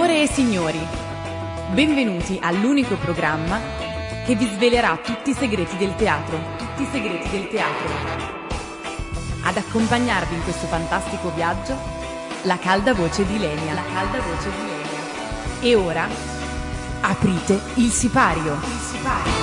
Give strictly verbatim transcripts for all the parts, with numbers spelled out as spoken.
Signore e signori, benvenuti all'unico programma che vi svelerà tutti i segreti del teatro, tutti i segreti del teatro. Ad accompagnarvi in questo fantastico viaggio, la calda voce di Lenia, la calda voce di Lenia. E ora, aprite il sipario, il sipario.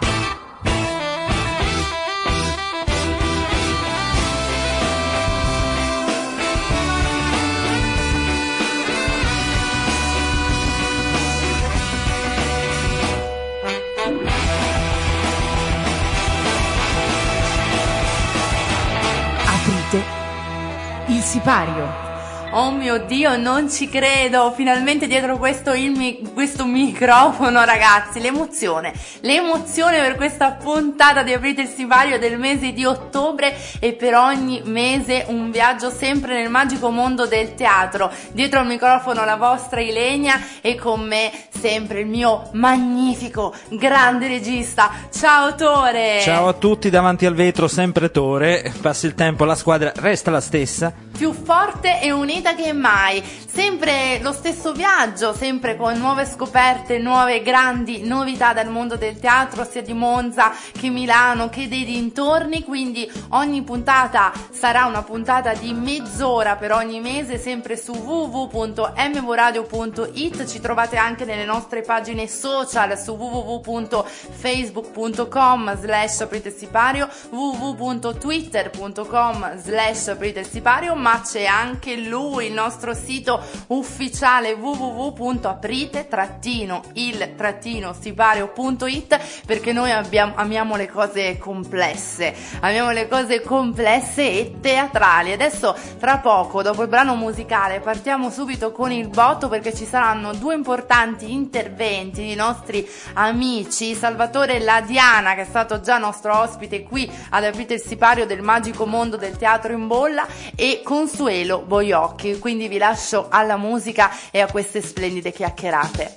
Il sipario. Oh mio Dio, non ci credo, finalmente dietro questo, il mi- questo microfono, ragazzi, l'emozione, l'emozione per questa puntata di Aprite il Sipario del mese di ottobre, e per ogni mese un viaggio sempre nel magico mondo del teatro. Dietro al microfono la vostra Ilenia e con me sempre il mio magnifico, grande regista. Ciao Tore! Ciao a tutti, davanti al vetro sempre Tore, passa il tempo, la squadra resta la stessa. Più forte e unita che mai, sempre lo stesso viaggio, sempre con nuove scoperte, nuove grandi novità dal mondo del teatro, sia di Monza che Milano che dei dintorni. Quindi ogni puntata sarà una puntata di mezz'ora per ogni mese, sempre su w w w punto m v radio punto i t. Ci trovate anche nelle nostre pagine social su w w w punto facebook punto com slash aprite il sipario, w w w punto twitter punto com slash aprite il sipario, ma c'è anche lui, il nostro sito ufficiale w w w punto aprite il sipario punto i t, perché noi abbiamo, amiamo le cose complesse, amiamo le cose complesse e teatrali. Adesso tra poco, dopo il brano musicale, partiamo subito con il botto, perché ci saranno due importanti interventi di nostri amici, Salvatore Ladiana, che è stato già nostro ospite qui ad Aprite il Sipario del magico mondo del teatro in bolla, e Consuelo Boiocchi. Quindi vi lascio alla musica e a queste splendide chiacchierate.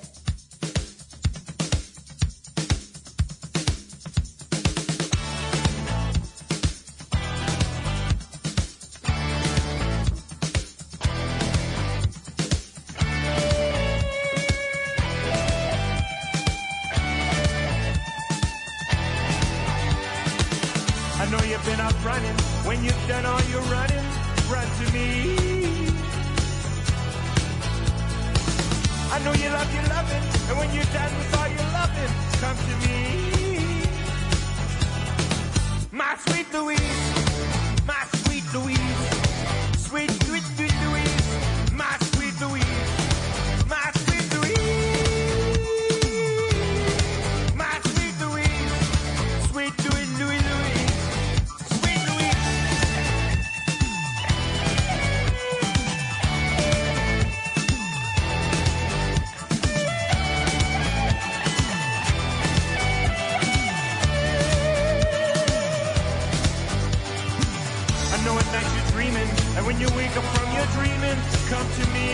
I know you've been out running. When you've done all your running, run to me. I know you love your loving, and when you're done with all your loving, come to me. My sweet Louise, my sweet Louise, sweet, sweet, sweet Louise, my sweet Louise, my sweet Louise, my sweet Louise, sweet Louise, Louise, Louise. And when you wake up from your dreaming, come to me.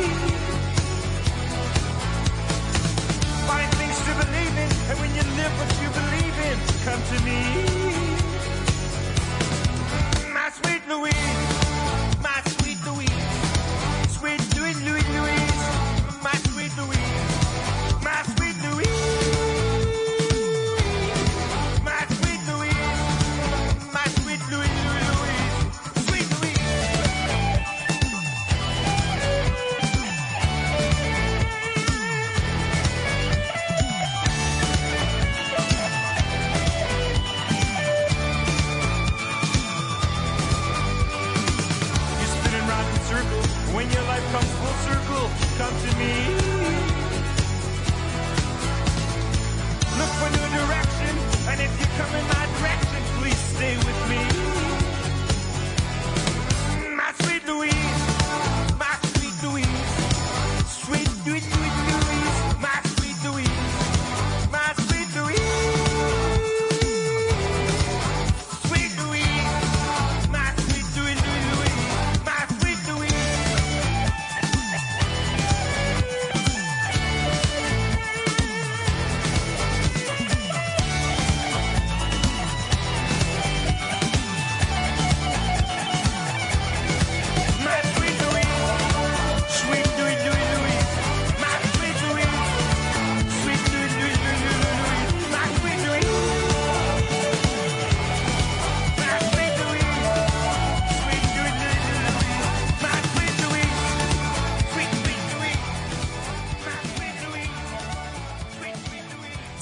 Find things to believe in, and when you live what you believe in, come to me. My sweet Louise, my sweet Louise, sweet Louise, Louise, Louise, my sweet Louise, my sweet Louise, my sweet Louise, my sweet Louise, Louise, Louise.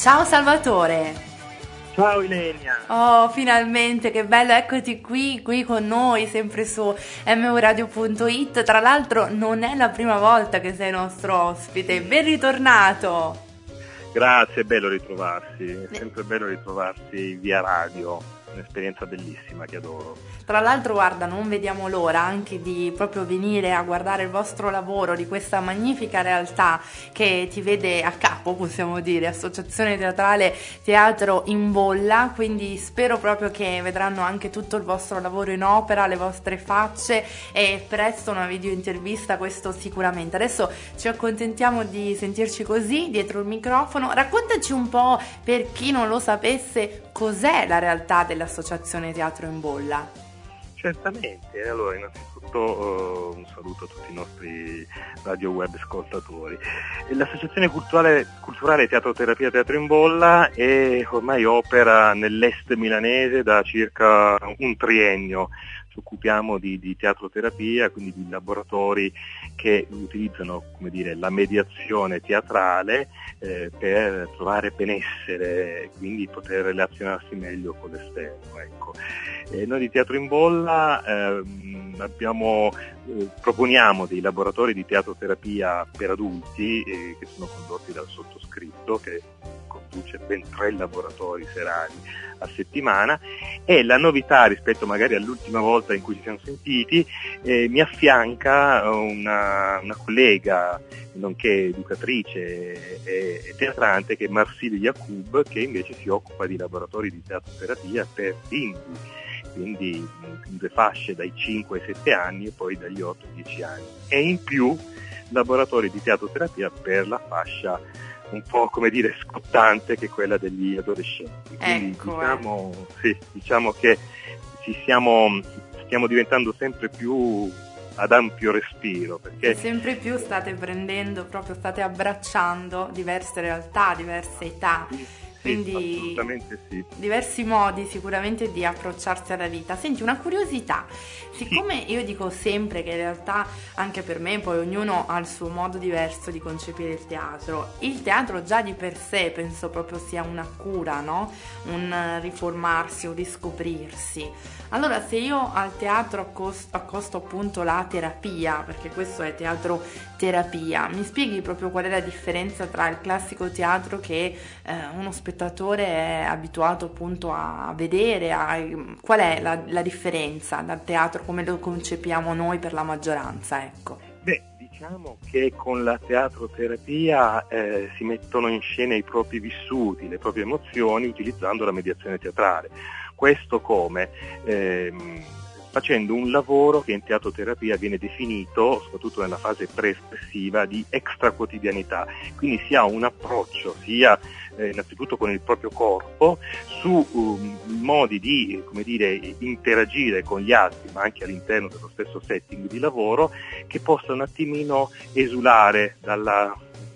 Ciao Salvatore. Ciao Ilenia. Oh, finalmente, che bello, eccoti qui, qui con noi, sempre su m u radio punto it. Tra l'altro non è la prima volta che sei nostro ospite, ben ritornato. Grazie, è bello ritrovarsi, è sempre bello ritrovarsi via radio, un'esperienza bellissima che adoro. Tra l'altro, guarda, non vediamo l'ora anche di proprio venire a guardare il vostro lavoro, di questa magnifica realtà che ti vede a capo, possiamo dire, Associazione Teatrale Teatro in Bolla, quindi spero proprio che vedranno anche tutto il vostro lavoro in opera, le vostre facce, e presto una video intervista, questo sicuramente. Adesso ci accontentiamo di sentirci così, dietro il microfono. Raccontaci un po', per chi non lo sapesse, cos'è la realtà dell'Associazione Teatro in Bolla. Certamente, allora innanzitutto uh, un saluto a tutti i nostri radio web ascoltatori. L'Associazione Culturale, Culturale Teatro Terapia Teatro in Bolla è, ormai opera nell'est milanese da circa un triennio. Ci occupiamo di, di teatroterapia, quindi di laboratori che utilizzano, come dire, la mediazione teatrale eh, per trovare benessere, quindi poter relazionarsi meglio con l'esterno. Ecco. Eh, noi di Teatro in Bolla eh, abbiamo, eh, proponiamo dei laboratori di teatroterapia per adulti eh, che sono condotti dal sottoscritto, che conduce ben tre laboratori serali a settimana, e la novità rispetto magari all'ultima volta in cui ci siamo sentiti, eh, mi affianca una, una collega, nonché educatrice e, e teatrante, che è Marsilia Yacoub, che invece si occupa di laboratori di teatroterapia per bimbi, quindi in due fasce dai cinque ai sette anni e poi dagli otto ai dieci anni, e in più laboratori di teatroterapia per la fascia un po', come dire, scottante, che è quella degli adolescenti. Quindi ecco, diciamo, eh. sì, diciamo che ci siamo, stiamo diventando sempre più ad ampio respiro, perché e sempre più state prendendo, proprio state abbracciando diverse realtà, diverse età. Quindi assolutamente sì. Diversi modi sicuramente di approcciarsi alla vita. Senti, una curiosità, siccome io dico sempre che in realtà anche per me poi ognuno ha il suo modo diverso di concepire il teatro, il teatro già di per sé penso proprio sia una cura, no? Un riformarsi, un riscoprirsi. Allora, se io al teatro accosto, accosto appunto la terapia, perché questo è teatro terapia, mi spieghi proprio qual è la differenza tra il classico teatro che eh, uno spettatore è abituato appunto a vedere, a, qual è la, la differenza dal teatro come lo concepiamo noi per la maggioranza, ecco? Beh, diciamo che con la teatroterapia eh, si mettono in scena i propri vissuti, le proprie emozioni, utilizzando la mediazione teatrale. Questo come? Ehm, facendo un lavoro che in teatroterapia viene definito, soprattutto nella fase pre-espressiva, di extraquotidianità. Quindi si ha un approccio sia eh, innanzitutto con il proprio corpo, su um, modi di, come dire, interagire con gli altri, ma anche all'interno dello stesso setting di lavoro, che possa un attimino esulare dalla,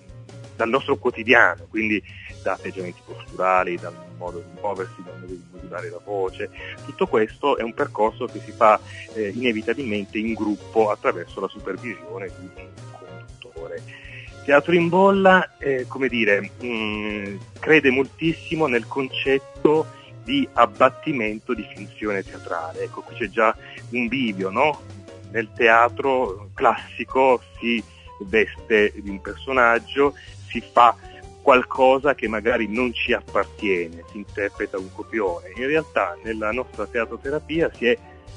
dal nostro quotidiano, quindi da atteggiamenti posturali, dal modo di muoversi, dal modo di modulare la voce. Tutto questo è un percorso che si fa eh, inevitabilmente in gruppo attraverso la supervisione di un conduttore. Teatro in Bolla, eh, come dire, mh, crede moltissimo nel concetto di abbattimento di finzione teatrale. Ecco, qui c'è già un bivio, no? Nel teatro classico si veste di un personaggio, si fa qualcosa che magari non ci appartiene, si interpreta un copione. In realtà nella nostra teatroterapia si è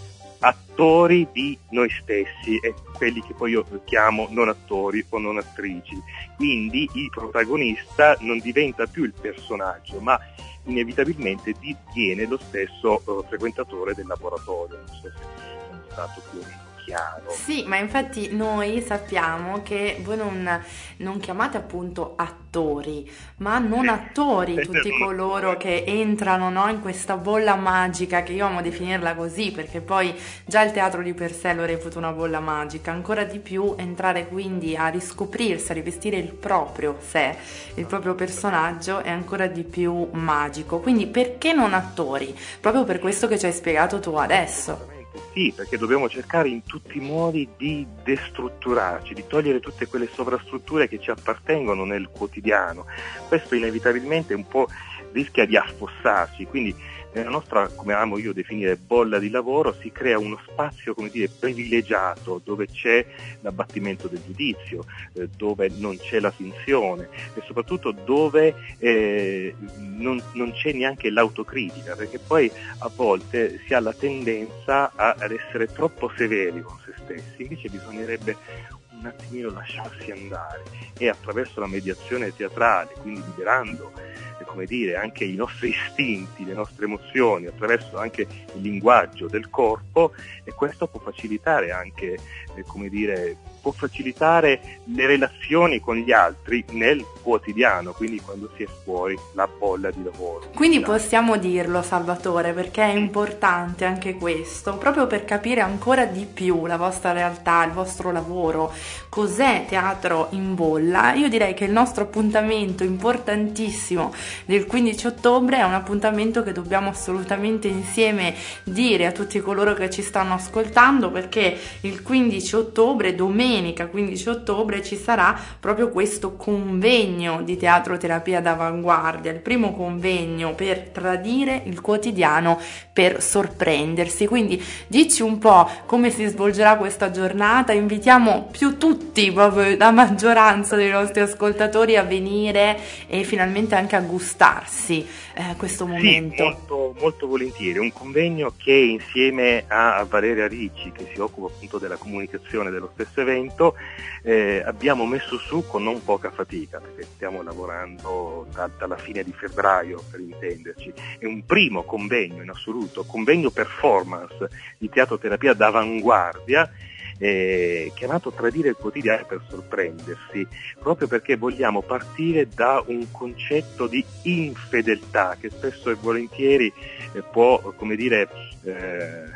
attori di noi stessi, e quelli che poi io chiamo non attori o non attrici. Quindi il protagonista non diventa più il personaggio, ma inevitabilmente diviene lo stesso uh, frequentatore del laboratorio. Non so se sono stato più o meno chiaro. Sì, ma infatti noi sappiamo che voi non, non chiamate appunto attori, ma non attori tutti coloro che entrano, no, in questa bolla magica, che io amo definirla così, perché poi già il teatro di per sé lo reputo una bolla magica, ancora di più entrare quindi a riscoprirsi, a rivestire il proprio sé, il proprio personaggio, è ancora di più magico. Quindi perché non attori? Proprio per questo che ci hai spiegato tu adesso. Sì, perché dobbiamo cercare in tutti i modi di destrutturarci, di togliere tutte quelle sovrastrutture che ci appartengono nel quotidiano. Questo inevitabilmente un po' rischia di affossarci, quindi nella nostra, come amo io definire, bolla di lavoro si crea uno spazio, come dire, privilegiato, dove c'è l'abbattimento del giudizio, eh, dove non c'è la finzione e soprattutto dove eh, non, non c'è neanche l'autocritica, perché poi a volte si ha la tendenza a, ad essere troppo severi con se stessi, invece bisognerebbe un attimino lasciarsi andare e attraverso la mediazione teatrale, quindi liberando come dire, anche i nostri istinti, le nostre emozioni, attraverso anche il linguaggio del corpo, e questo può facilitare anche, eh, come dire, può facilitare le relazioni con gli altri nel quotidiano, quindi quando si è fuori la bolla di lavoro. Quindi possiamo dirlo, Salvatore, perché è importante anche questo, proprio per capire ancora di più la vostra realtà, il vostro lavoro, cos'è Teatro in Bolla. Io direi che il nostro appuntamento importantissimo del quindici ottobre è un appuntamento che dobbiamo assolutamente insieme dire a tutti coloro che ci stanno ascoltando, perché il quindici ottobre, domenica quindici ottobre, ci sarà proprio questo convegno di teatro terapia d'avanguardia, il primo convegno per tradire il quotidiano per sorprendersi. Quindi dici un po' come si svolgerà questa giornata, invitiamo più tutti, proprio la maggioranza dei nostri ascoltatori, a venire e finalmente anche a gustarsi eh, questo momento. Sì, molto, molto volentieri, un convegno che insieme a Valeria Ricci, che si occupa appunto della comunicazione dello stesso evento, eh, abbiamo messo su con non poca fatica, perché stiamo lavorando da, dalla fine di febbraio, per intenderci. È un primo convegno in assoluto, convegno performance di teatro terapia d'avanguardia, Eh, chiamato Tradire il quotidiano per sorprendersi, proprio perché vogliamo partire da un concetto di infedeltà che spesso e volentieri eh, può, come dire, eh,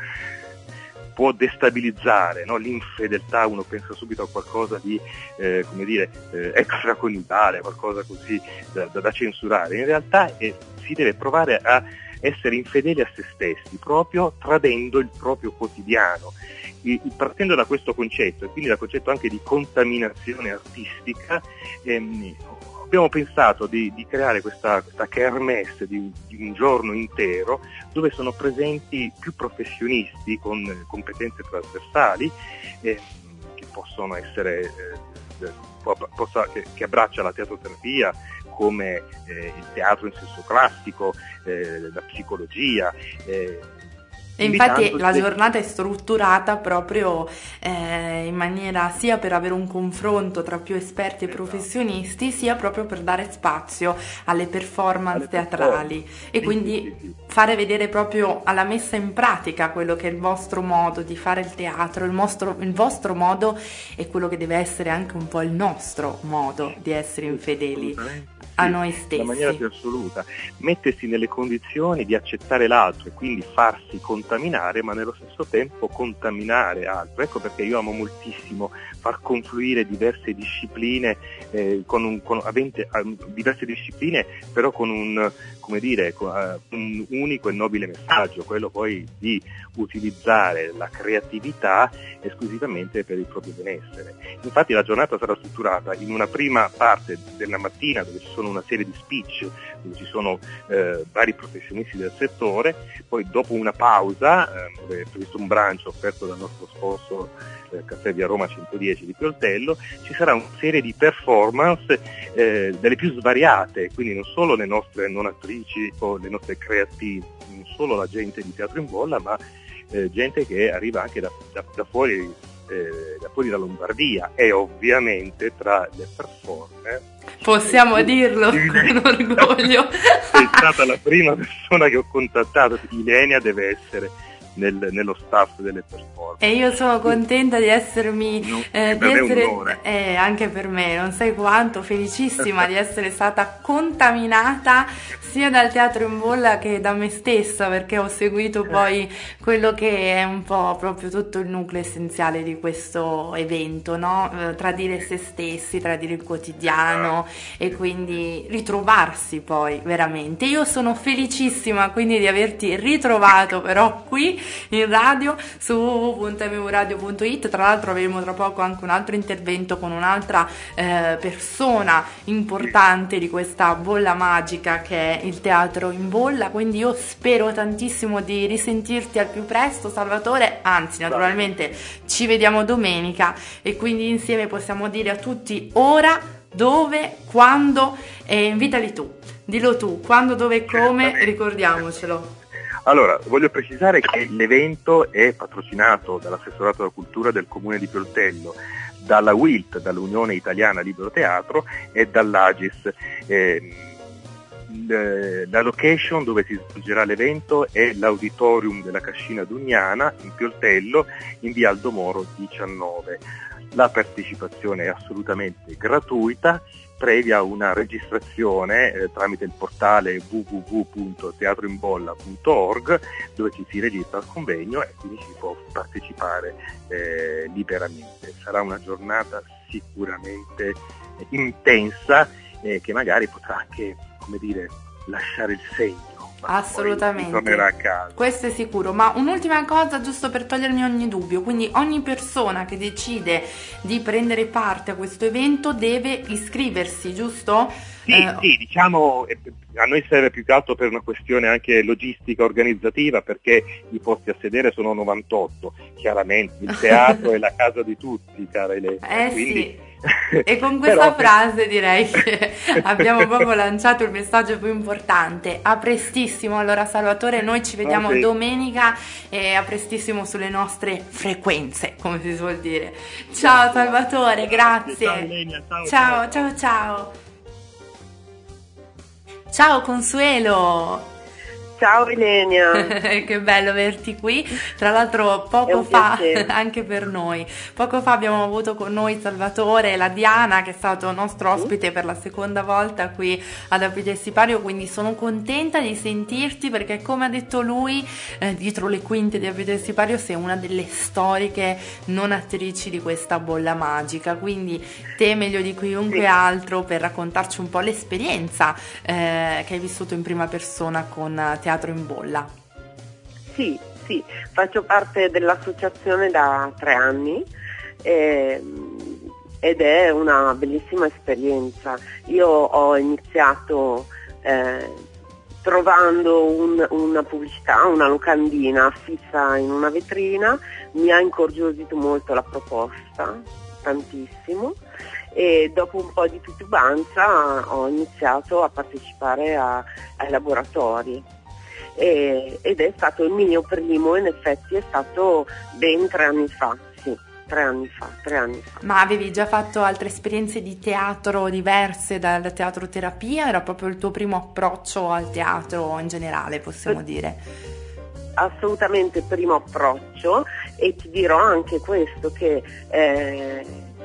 può destabilizzare, no? L'infedeltà, uno pensa subito a qualcosa di eh, come dire eh, extraconiugale, qualcosa così da, da, da censurare. In realtà eh, si deve provare a essere infedeli a se stessi, proprio tradendo il proprio quotidiano. Partendo da questo concetto, e quindi dal concetto anche di contaminazione artistica, ehm, abbiamo pensato di, di creare questa, questa kermesse di, di un giorno intero, dove sono presenti più professionisti con competenze trasversali, eh, che possono essere eh, possa, che, che abbraccia la teatroterapia, come eh, il teatro in senso classico, eh, la psicologia. Eh, E infatti la giornata è strutturata proprio eh, in maniera sia per avere un confronto tra più esperti e professionisti, sia proprio per dare spazio alle performance alle teatrali performance. E sì, quindi sì, sì, sì. fare vedere proprio alla messa in pratica quello che è il vostro modo di fare il teatro, il vostro, il vostro modo e quello che deve essere anche un po' il nostro modo di essere infedeli a noi stessi. In maniera più assoluta, mettersi nelle condizioni di accettare l'altro e quindi farsi contaminare, ma nello stesso tempo contaminare altro. Ecco perché io amo moltissimo far confluire diverse discipline, eh, con un, con, avente, uh, diverse discipline, però con un, come dire, con, uh, un unico e nobile messaggio, quello poi di utilizzare la creatività esclusivamente per il proprio benessere. Infatti la giornata sarà strutturata in una prima parte della mattina, dove ci sono una serie di speech, dove ci sono eh, vari professionisti del settore, poi dopo una pausa, eh, dove è previsto un brunch offerto dal nostro sponsor eh, Caffè Via Roma centodieci di Pioltello, ci sarà una serie di performance eh, delle più svariate, quindi non solo le nostre non attrici o le nostre creative, non solo la gente di Teatro in Bolla, ma eh, gente che arriva anche da, da, da fuori eh, da fuori da Lombardia, e ovviamente tra le performer possiamo dirlo con orgoglio è stata la prima persona che ho contattato. Ilenia deve essere nel, nello staff delle performance e io sono contenta di essermi no, eh, di essere eh, anche per me non sai quanto felicissima di essere stata contaminata sia dal Teatro in Bolla che da me stessa, perché ho seguito poi quello che è un po' proprio tutto il nucleo essenziale di questo evento, no? Eh, tradire se stessi, tradire il quotidiano e quindi ritrovarsi poi veramente. Io sono felicissima quindi di averti ritrovato però qui in radio su w w w punto m v radio punto i t. Tra l'altro avremo tra poco anche un altro intervento con un'altra eh, persona importante di questa bolla magica che è il Teatro in Bolla, quindi io spero tantissimo di risentirti al più presto, Salvatore, anzi naturalmente ci vediamo domenica e quindi insieme possiamo dire a tutti ora, dove, quando, e invitali tu, dillo tu, quando, dove e come, ricordiamocelo. Allora, voglio precisare che l'evento è patrocinato dall'Assessorato alla Cultura del Comune di Pioltello, dalla W I L T, dall'Unione Italiana Libero Teatro, e dall'Agis. Eh, la location dove si svolgerà l'evento è l'Auditorium della Cascina Dugnana in Pioltello, in via Aldo Moro diciannove. La partecipazione è assolutamente gratuita, previa una registrazione eh, tramite il portale w w w punto teatroinbolla punto org, dove ci si registra al convegno e quindi si può partecipare eh, liberamente. Sarà una giornata sicuramente intensa eh, che magari potrà anche, come dire, lasciare il segno. Assolutamente, tornerà a casa. Questo è sicuro. Ma un'ultima cosa, giusto per togliermi ogni dubbio, quindi ogni persona che decide di prendere parte a questo evento deve iscriversi, giusto? Sì, eh, sì, diciamo a noi serve più che altro per una questione anche logistica organizzativa, perché i posti a sedere sono novantotto, chiaramente il teatro è la casa di tutti, cara Elena. Eh quindi... sì. E con questa Però... frase direi che abbiamo proprio lanciato il messaggio più importante. A prestissimo allora, Salvatore, noi ci vediamo oh, sì. domenica e a prestissimo sulle nostre frequenze, come si suol dire. Ciao Salvatore, grazie. Ciao Elena, ciao, ciao ciao ciao. Ciao Consuelo. Ciao Ilenia. Che bello averti qui, tra l'altro poco fa, piacere. Anche per noi, poco fa abbiamo avuto con noi Salvatore e la Diana, che è stato nostro ospite per la seconda volta qui ad Abito Sipario, quindi sono contenta di sentirti perché, come ha detto lui, eh, dietro le quinte di Abito Sipario sei una delle storiche non attrici di questa bolla magica, quindi te meglio di chiunque sì. altro per raccontarci un po' l'esperienza eh, che hai vissuto in prima persona con Teatro in Bolla. Sì, sì, faccio parte dell'associazione da tre anni eh, ed è una bellissima esperienza. Io ho iniziato eh, trovando un, una pubblicità, una locandina fissa in una vetrina, mi ha incuriosito molto la proposta, tantissimo, e dopo un po' di titubanza ho iniziato a partecipare a, ai laboratori. E, ed è stato il mio primo, in effetti è stato ben tre anni fa, sì, tre anni fa, tre anni fa. Ma avevi già fatto altre esperienze di teatro diverse dal teatro terapia? Era proprio il tuo primo approccio al teatro in generale, possiamo dire? Assolutamente primo approccio, e ti dirò anche questo, che eh,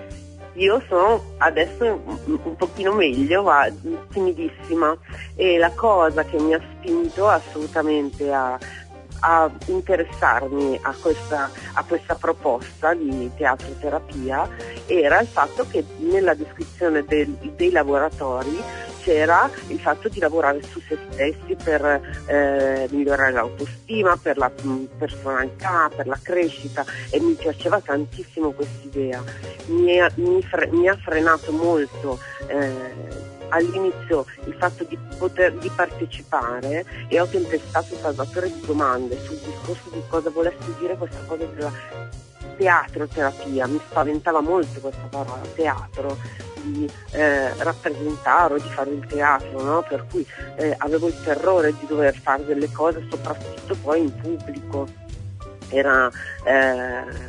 io sono adesso un, un pochino meglio, ma timidissima, e la cosa che mi ha spinto assolutamente a, a interessarmi a questa, a questa proposta di teatro terapia era il fatto che nella descrizione del, dei laboratori c'era il fatto di lavorare su se stessi per eh, migliorare l'autostima, per la mh, personalità, per la crescita, e mi piaceva tantissimo quest'idea. Mi, è, mi, fre- mi ha frenato molto eh, all'inizio il fatto di poter di partecipare, e ho tempestato Salvatore di domande sul discorso di cosa volesse dire questa cosa della teatro terapia. Mi spaventava molto questa parola teatro, di eh, rappresentare o di fare il teatro, no? Per cui eh, avevo il terrore di dover fare delle cose, soprattutto poi in pubblico. Era eh,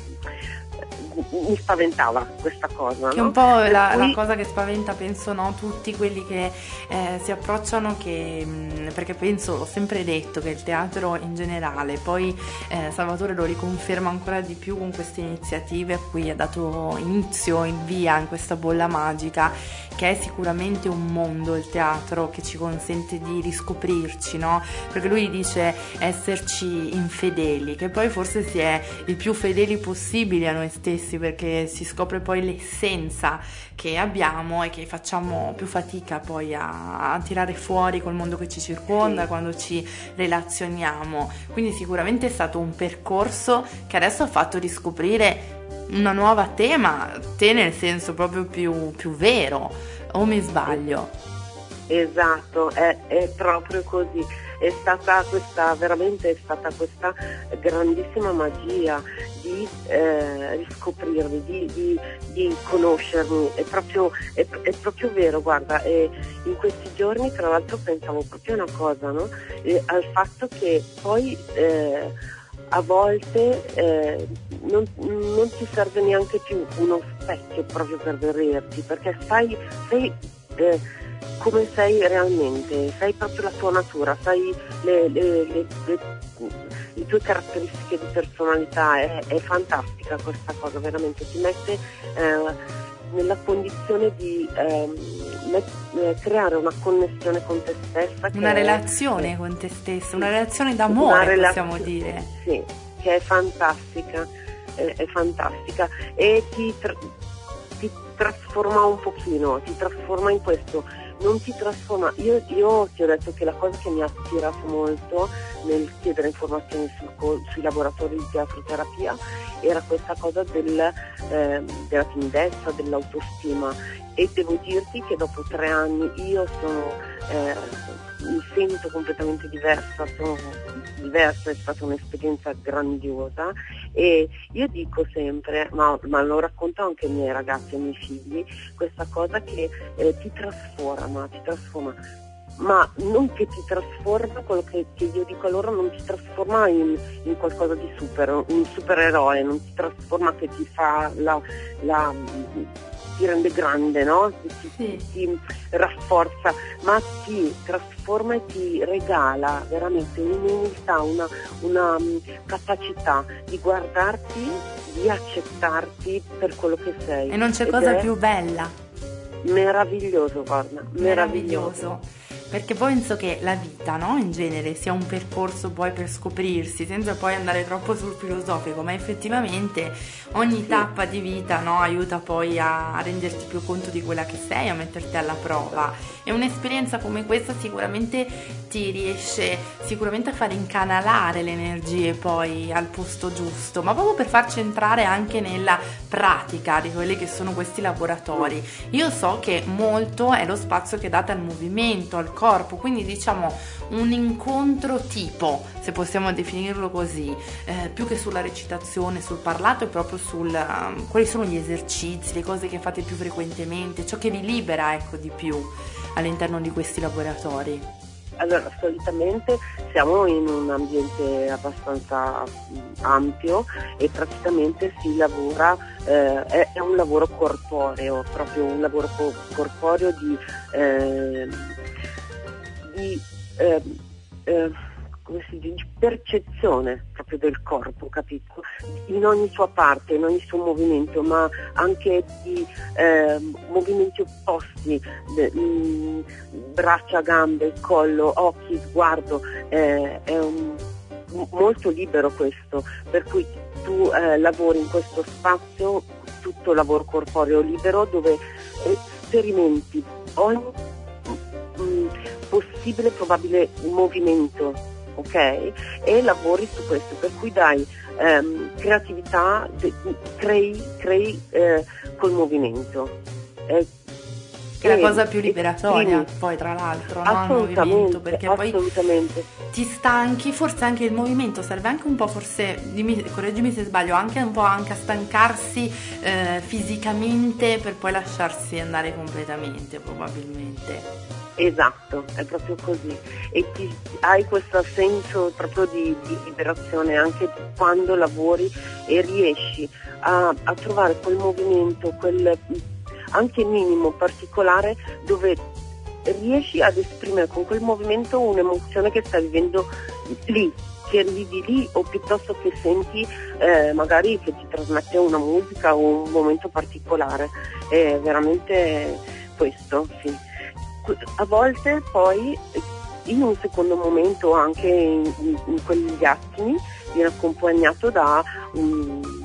mi spaventava questa cosa, che è no? un po' la, cui... la cosa che spaventa, penso, no? Tutti quelli che eh, si approcciano, che mh, perché penso, l'ho sempre detto, che il teatro in generale, poi eh, Salvatore lo riconferma ancora di più con queste iniziative a cui ha dato inizio, il via in questa bolla magica, che è sicuramente un mondo, il teatro, che ci consente di riscoprirci, no? Perché lui dice esserci infedeli, che poi forse si è il più fedeli possibili a noi stessi scoprirsi, perché si scopre poi l'essenza che abbiamo e che facciamo più fatica poi a, a tirare fuori col mondo che ci circonda, sì, quando ci relazioniamo. Quindi sicuramente è stato un percorso che adesso ha fatto riscoprire una nuova te, ma te nel senso proprio più, più vero, o mi sbaglio? Esatto, è, è proprio così. È stata questa, veramente è stata questa grandissima magia di eh, riscoprirmi, di, di, di conoscermi. È proprio, è, è proprio vero, guarda, e in questi giorni tra l'altro pensavo proprio una cosa, no? E, al fatto che poi eh, a volte eh, non, non ti serve neanche più uno specchio proprio per vederti, perché sai, sai eh, come sei realmente, sai proprio la tua natura, sai le, le, le, le, le tue caratteristiche di personalità. È, è fantastica questa cosa, veramente ti mette eh, nella condizione di eh, met, eh, creare una connessione con te stessa, una relazione è, con te stessa, una relazione d'amore, relazio- possiamo dire, sì, che è fantastica, è, è fantastica e ti, tra- ti trasforma un pochino, ti trasforma in questo. Non ti trasforma, io, io ti ho detto che la cosa che mi ha ispirato molto nel chiedere informazioni sul, sui laboratori di teatroterapia era questa cosa del, eh, della timidezza, dell'autostima, e devo dirti che dopo tre anni io sono, eh, mi sento completamente diversa, sono diversa, è stata un'esperienza grandiosa e io dico sempre, ma, ma lo racconto anche ai miei ragazzi e ai miei figli, questa cosa che eh, ti trasforma, ti trasforma, ma non che ti trasforma, quello che, che io dico a loro, non ti trasforma in, in qualcosa di super, un supereroe, non ti trasforma che ti fa la, la ti rende grande, no? Ti, ti, ti rafforza, ma ti trasforma e ti regala veramente un'umiltà, una, una um, capacità di guardarti, di accettarti per quello che sei. E non c'è Ed cosa è più bella. Meraviglioso, guarda, meraviglioso. Meraviglioso. Perché poi penso che la vita, no, in genere sia un percorso poi per scoprirsi, senza poi andare troppo sul filosofico, ma effettivamente ogni sì. tappa di vita, no, aiuta poi a renderti più conto di quella che sei, a metterti alla prova. E un'esperienza come questa sicuramente ti riesce sicuramente a far incanalare le energie poi al posto giusto, ma proprio per farci entrare anche nella pratica di quelli che sono questi laboratori. Io so che molto è lo spazio che date al movimento, al corpo, quindi diciamo un incontro tipo, se possiamo definirlo così, eh, più che sulla recitazione, sul parlato, è proprio sul um, quali sono gli esercizi, le cose che fate più frequentemente, ciò che vi libera, ecco, di più all'interno di questi laboratori. Allora, solitamente siamo in un ambiente abbastanza ampio e praticamente si lavora, eh, è, è un lavoro corporeo, proprio un lavoro co- corporeo di, eh, di, eh, eh, come si dice, di percezione proprio del corpo, capito? In ogni sua parte, in ogni suo movimento, ma anche di eh, movimenti opposti, de, mh, braccia, gambe, collo, occhi, sguardo, eh, è un, molto libero questo, per cui tu eh, lavori in questo spazio, tutto lavoro corporeo libero, dove sperimenti ogni mh, possibile, probabile movimento. Ok? E lavori su questo, per cui dai ehm, creatività, de- crei, crei eh, col movimento. Eh, che è la cosa più liberatoria, esprimi. Poi tra l'altro, no? Il movimento, perché poi ti stanchi, forse anche il movimento serve anche un po', forse, dimmi, correggimi se sbaglio, anche un po' anche a stancarsi eh, fisicamente per poi lasciarsi andare completamente, probabilmente. Esatto, è proprio così, e ti, hai questo senso proprio di, di liberazione anche quando lavori e riesci a, a trovare quel movimento, quel anche minimo, particolare, dove riesci ad esprimere con quel movimento un'emozione che stai vivendo lì, che vivi lì, o piuttosto che senti eh, magari che ti trasmette una musica o un momento particolare. È veramente questo, sì. A volte poi in un secondo momento, anche in, in, in quegli attimi, viene accompagnato da un,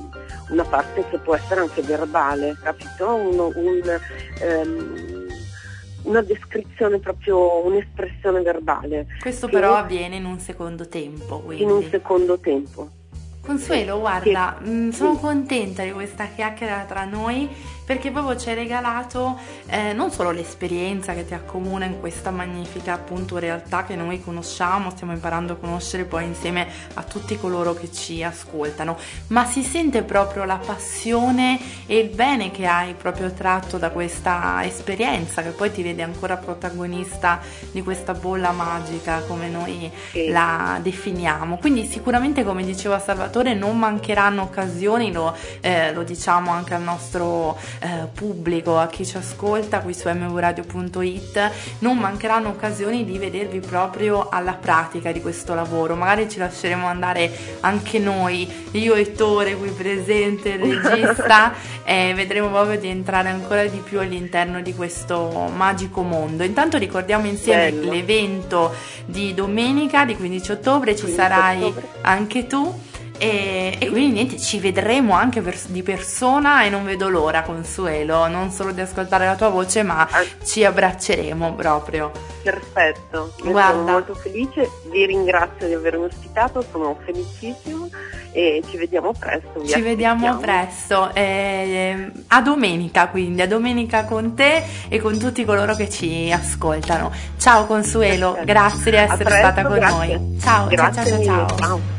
una parte che può essere anche verbale, capito? Uno, un, um, una descrizione proprio, un'espressione verbale. Questo che però avviene in un secondo tempo, quindi. In un secondo tempo. Consuelo, guarda, mh, sono contenta di questa chiacchiera tra noi, perché proprio ci hai regalato eh, non solo l'esperienza che ti accomuna in questa magnifica appunto realtà che noi conosciamo, stiamo imparando a conoscere poi insieme a tutti coloro che ci ascoltano, ma si sente proprio la passione e il bene che hai proprio tratto da questa esperienza, che poi ti vede ancora protagonista di questa bolla magica, come noi sì. la definiamo. Quindi sicuramente, come diceva Salvatore, non mancheranno occasioni, lo, eh, lo diciamo anche al nostro eh, pubblico, a chi ci ascolta qui su m v radio punto i t, non mancheranno occasioni di vedervi proprio alla pratica di questo lavoro. Magari ci lasceremo andare anche noi, io e Tore qui presente, il regista, e vedremo proprio di entrare ancora di più all'interno di questo magico mondo. Intanto ricordiamo insieme Bello. l'evento di domenica, di quindici ottobre, ci quindici sarai ottobre. anche tu. E, e quindi niente, ci vedremo anche per, di persona, e non vedo l'ora, Consuelo, non solo di ascoltare la tua voce, ma ci abbracceremo proprio. Perfetto, io Guarda. sono molto felice, vi ringrazio di avermi ospitato, sono felicissima e ci vediamo presto. vi Ci vediamo aspettiamo. presto, eh, a domenica, quindi a domenica con te e con tutti coloro che ci ascoltano. Ciao Consuelo, Perfetto. grazie di A essere presto, stata con grazie. noi. Ciao, Grazie ciao, ciao, mille, ciao. ciao.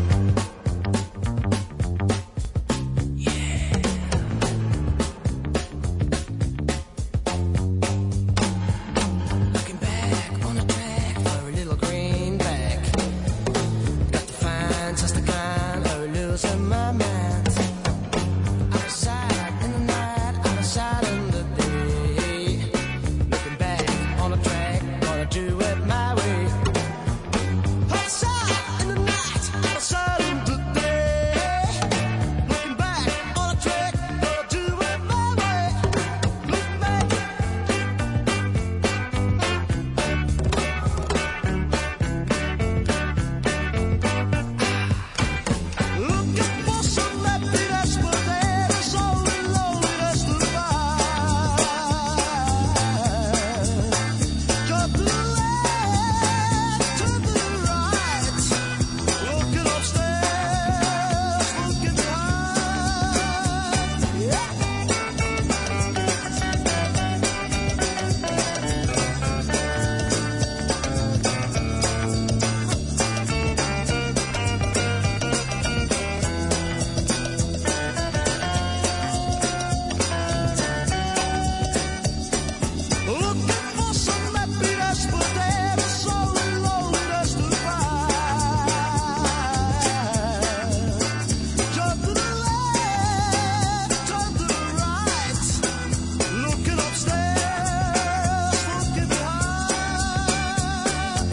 Looking back on the track for a little greenback. Got to find just the kind of losing my mind. Outside in the night, outside in the day. Looking back on the track, gonna do it my way. Outside in the night, outside in the day. Looking back on the track, gonna do it my way. Looking back. Looking for some happiness, but there is only loneliness to find. Turn to the left, turn to the right. Looking upstairs, looking behind. Yeah. Looking for some happiness, but there is only loneliness to find. Turn to the left, turn to the right. Looking upstairs, looking behind.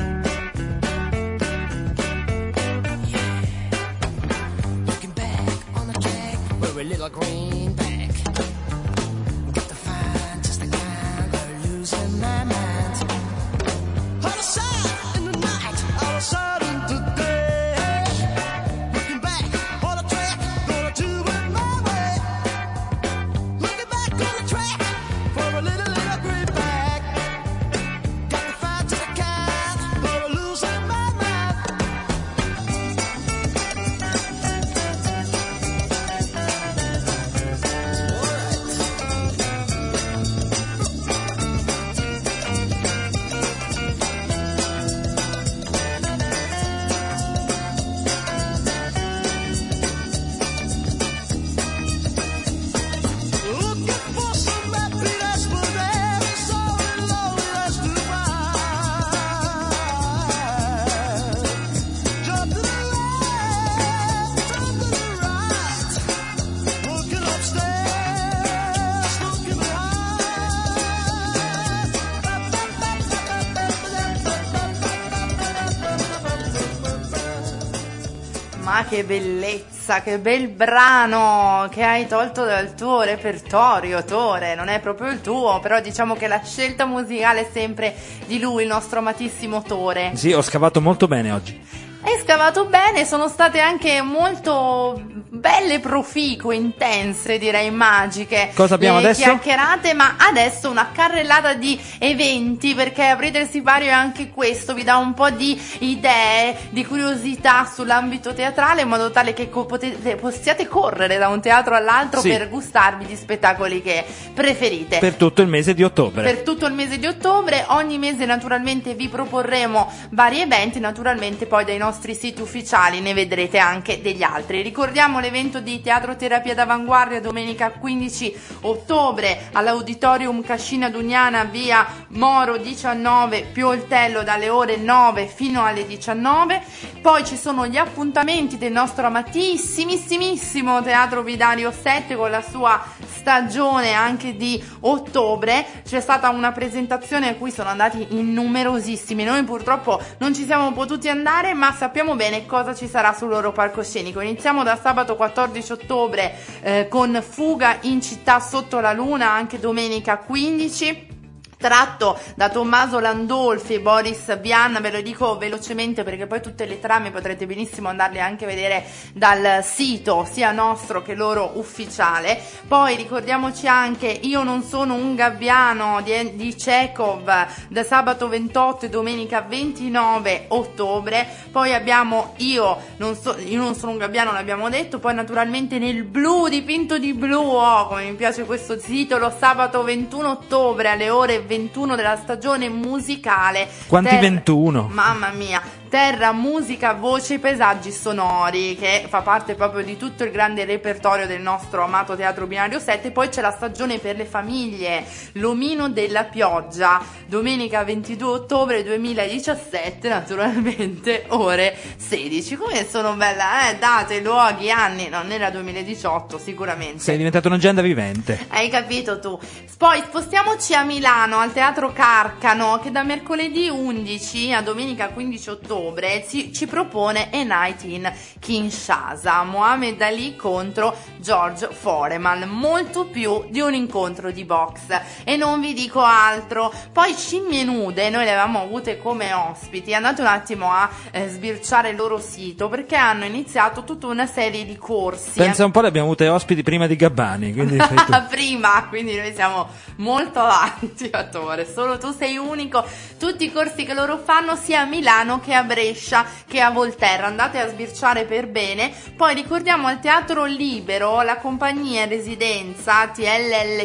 Looking back on the track, we're a little greenback. Got to find just the kind of losing my mind. Outside in the night, outside in the day. Looking back on the track, gonna do it my way. Looking back on the track for a little, little greenback. Got to find just the kind of losing my mind. Looking for some happiness, but there is only loneliness to find. Turn to the left, turn to the right. Looking upstairs, looking behind. Ma che bellezza, che bel brano che hai tolto dal tuo repertorio, Tore. Non è proprio il tuo, però diciamo che la scelta musicale è sempre di lui, il nostro amatissimo Tore. Sì, ho scavato molto bene oggi. Hai scavato bene, sono state anche molto belle, proficue, intense, direi magiche. Cosa abbiamo le adesso? Chiacchierate, ma adesso una carrellata di eventi, perché aprire il sipario è anche questo, vi dà un po' di idee, di curiosità sull'ambito teatrale, in modo tale che co- potete, possiate correre da un teatro all'altro Sì. per gustarvi di spettacoli che preferite. Per tutto il mese di ottobre. Per tutto il mese di ottobre, ogni mese naturalmente vi proporremo vari eventi, naturalmente poi dai nostri siti ufficiali ne vedrete anche degli altri. Ricordiamo l'evento di Teatro Terapia d'Avanguardia domenica quindici ottobre all'Auditorium Cascina Dugnana, via Moro diciannove, Pioltello, dalle ore nove fino alle diciannove. Poi ci sono gli appuntamenti del nostro amatissimissimo Teatro Binario sette con la sua stagione anche di ottobre. C'è stata una presentazione a cui sono andati in numerosissimi, noi purtroppo non ci siamo potuti andare, ma sappiamo bene cosa ci sarà sul loro palcoscenico. Iniziamo da sabato quattordici ottobre eh, con Fuga in città sotto la luna, anche domenica quindici, tratto da Tommaso Landolfi e Boris Vian. Ve lo dico velocemente perché poi tutte le trame potrete benissimo andarle anche a vedere dal sito sia nostro che loro ufficiale. Poi ricordiamoci anche Io non sono un gabbiano di, di Chekhov, da sabato ventotto e domenica ventinove ottobre. Poi abbiamo Io non, so, io non sono un gabbiano, l'abbiamo detto. Poi naturalmente Nel blu, dipinto di blu, oh come mi piace questo titolo, sabato ventuno ottobre alle ore ventuno della stagione musicale. Quanti Terra- ventuno? Mamma mia, Terra, musica, voce, paesaggi sonori, che fa parte proprio di tutto il grande repertorio del nostro amato Teatro Binario sette. Poi c'è la stagione per le famiglie, L'omino della pioggia, domenica ventidue ottobre duemiladiciassette, naturalmente ore sedici. Come sono bella, eh? Date, luoghi, anni, non era duemiladiciotto sicuramente. Sei diventato un'agenda vivente. Hai capito tu. Poi spostiamoci a Milano, al Teatro Carcano, che da mercoledì undici a domenica quindici ottobre ci, ci propone A Night in Kinshasa, Mohamed Ali contro George Foreman, molto più di un incontro di box. E non vi dico altro. Poi Scimmie Nude, noi le avevamo avute come ospiti, andate un attimo a eh, sbirciare il loro sito, perché hanno iniziato tutta una serie di corsi. Pensa un po', le abbiamo avute ospiti prima di Gabbani, quindi sei tu. Prima, quindi noi siamo molto avanti, attore, solo tu sei unico. Tutti i corsi che loro fanno sia a Milano che a Brescia che a Volterra, andate a sbirciare per bene. Poi ricordiamo al Teatro Libero la compagnia in residenza T L L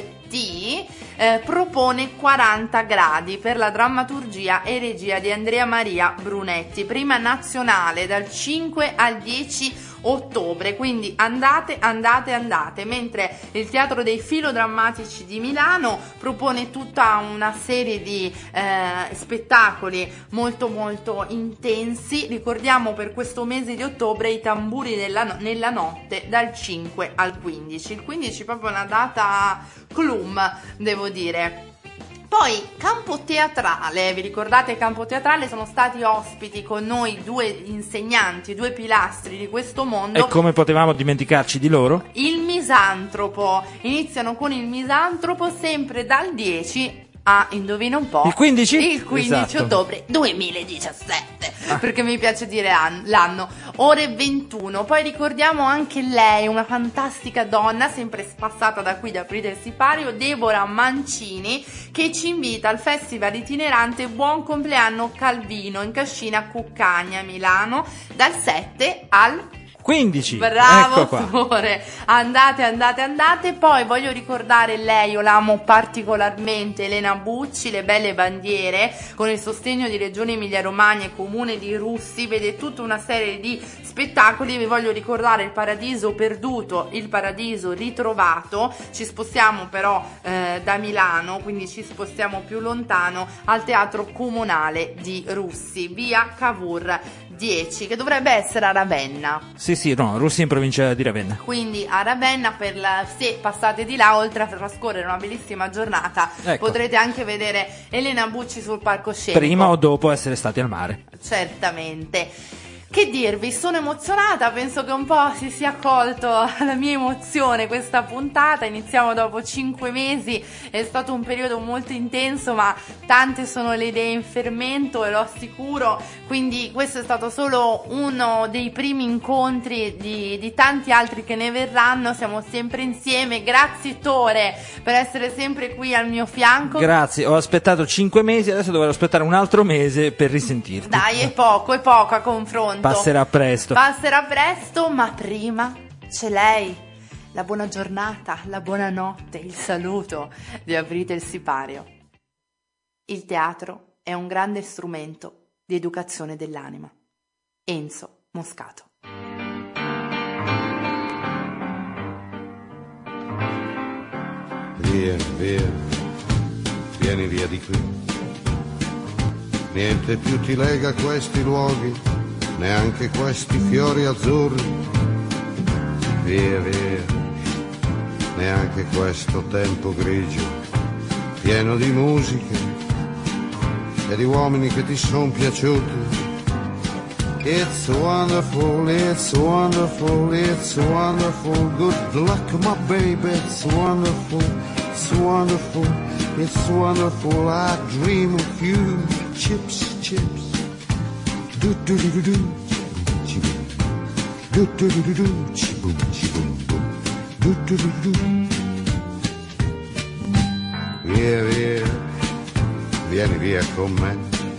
T eh, propone quaranta gradi per la drammaturgia e regia di Andrea Maria Brunetti, prima nazionale dal cinque al dieci ottobre, quindi andate, andate, andate. Mentre il Teatro dei Filodrammatici di Milano propone tutta una serie di eh, spettacoli molto molto intensi. Ricordiamo per questo mese di ottobre i Tamburi della no- nella notte dal cinque al quindici. Il quindici è proprio una data clum, devo dire. Poi Campo Teatrale, vi ricordate Campo Teatrale? Sono stati ospiti con noi due insegnanti, due pilastri di questo mondo. E come potevamo dimenticarci di loro? Il Misantropo, iniziano con il Misantropo sempre dal dieci a, indovina un po', Il quindici? il quindici Esatto. ottobre duemiladiciassette, ah. perché mi piace dire an- l'anno, ore ventuno. Poi ricordiamo anche lei, una fantastica donna, sempre spassata da qui da Aprire il Sipario, Deborah Mancini, che ci invita al festival itinerante Buon Compleanno Calvino in Cascina Cuccagna, Milano, dal sette al quindici. Bravo, Ecco qua. Amore. Andate, andate, andate. Poi voglio ricordare lei, io l'amo particolarmente, Elena Bucci, Le Belle Bandiere, con il sostegno di Regione Emilia Romagna e Comune di Russi, vede tutta una serie di spettacoli. Vi voglio ricordare Il Paradiso Perduto, Il Paradiso Ritrovato. Ci spostiamo però eh, da Milano, quindi ci spostiamo più lontano, al Teatro Comunale di Russi, via Cavour dieci, che dovrebbe essere a Ravenna. Sì, sì, no, Russi in provincia di Ravenna. Quindi a Ravenna, per la, se passate di là, oltre a trascorrere una bellissima giornata, Ecco. potrete anche vedere Elena Bucci sul palcoscenico. Prima o dopo essere stati al mare. Certamente. Che dirvi, sono emozionata, penso che un po' si sia accolto la mia emozione questa puntata. Iniziamo dopo cinque mesi, è stato un periodo molto intenso, ma tante sono le idee in fermento, e lo assicuro, quindi questo è stato solo uno dei primi incontri di, di tanti altri che ne verranno. Siamo sempre insieme, grazie Tore per essere sempre qui al mio fianco. Grazie, ho aspettato cinque mesi, adesso dovrò aspettare un altro mese per risentirti. Dai, è poco, è poco a confronto. Passerà presto. Passerà presto, ma prima c'è lei. La buona giornata, la buonanotte, il saluto di Aprite il Sipario. Il teatro è un grande strumento di educazione dell'anima. Enzo Moscato. Via, via, vieni via di qui. Niente più ti lega a questi luoghi, neanche questi fiori azzurri. Via, via, neanche questo tempo grigio, pieno di musiche e di uomini che ti son piaciuti. It's wonderful, it's wonderful, it's wonderful, good luck my baby, it's wonderful, it's wonderful, it's wonderful, I dream of you, chips, chips. Do do do do do, do do do do do, boom, boom, boom, do do do do. Via, via, vieni via con me.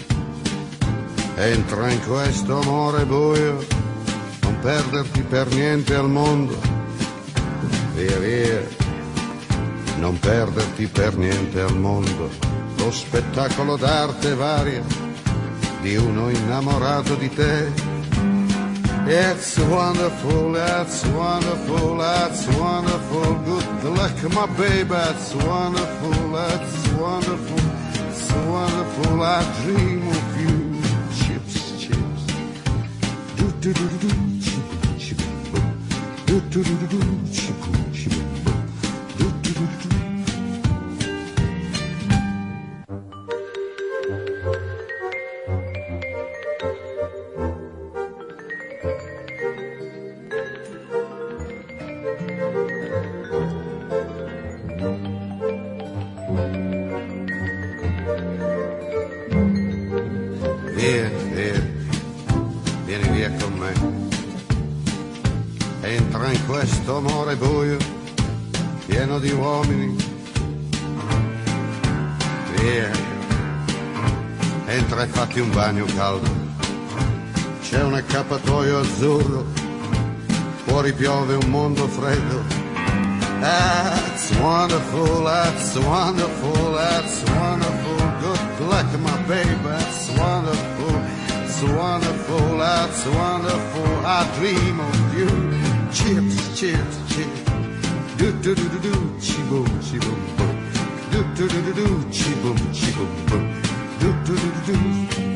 Entra in questo amore buio, non perderti per niente al mondo. Via, via, non perderti per niente al mondo. Lo spettacolo d'arte varia di uno innamorato di te. It's wonderful, that's wonderful, that's wonderful, good luck my baby, that's wonderful, that's wonderful, it's wonderful, I dream of you, chips, chips, do do do do do, chip, chip, do do do do do, chip, chip, do do do do do. Via, via, vieni via con me. Entra in questo amore buio, pieno di uomini. Via, entra e fatti un bagno caldo. C'è un accappatoio azzurro, fuori piove un mondo freddo. That's wonderful, that's wonderful, that's wonderful, good luck my baby, that's wonderful, it's wonderful, that's wonderful, I dream of you, chips, chips, chips, do do do do do, chi-boom, chi-boom, boom, do do do do do, chi-boom, chi-boom, boom, do do do do do.